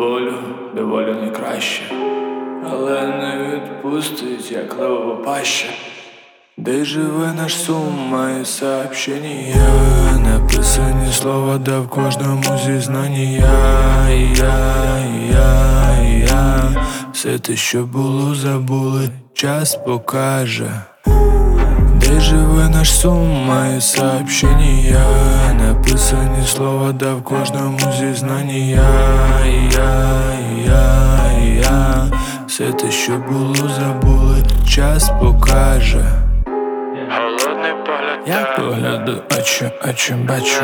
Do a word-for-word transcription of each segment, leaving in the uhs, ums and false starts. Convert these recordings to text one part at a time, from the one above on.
болю, де волю не краще, але не відпустить, як левова паща. Де живе наш сум, мої сообщення, написані слова, да в кожному зізнанні я, я, я, я. Все те, що було, забули, час покаже. Де живе наш сум, мої сообщення, написані слова, да в кожному зізнанні я, я, я, я. Все те, що було, забули, час покаже. Холодний погляд, Я погляду, очі, очі бачу.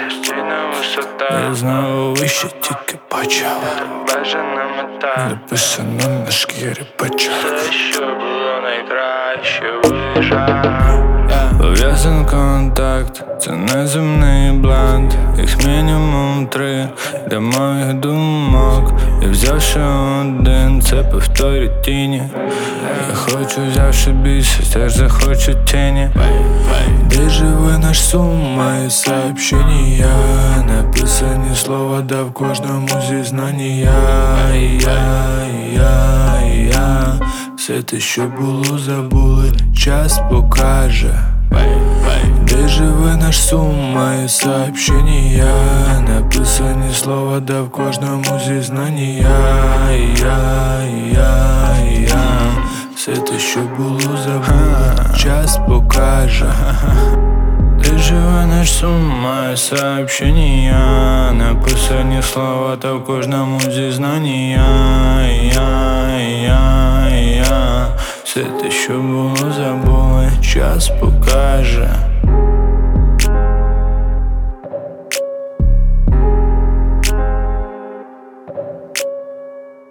Я знову вище тільки почав. бажана мета, Написано на шкірі почав. те, що було найкраще, виїжджав. Пов'язан контакт, це неземний блант. Їх мінімум три для моїх думок. Я взяв ще один, це повторить тіні. Я хочу, взявши більше, теж захочу тіні. Де живе наш сум, мої сообщення, написані слова, да в кожному зізнанні я, я, я, я. Все те, що було, забули, час покаже. Де живе наш сум, мої сообщення, написані слова, да в кожному зізнанні я, я, я, я. Все те, що було, забули, час покаже. Де живе наш сум, мої сообщення, написані слова, та в кожному зізнанні я, я, я, я. Все те, що було, забули, час покаже.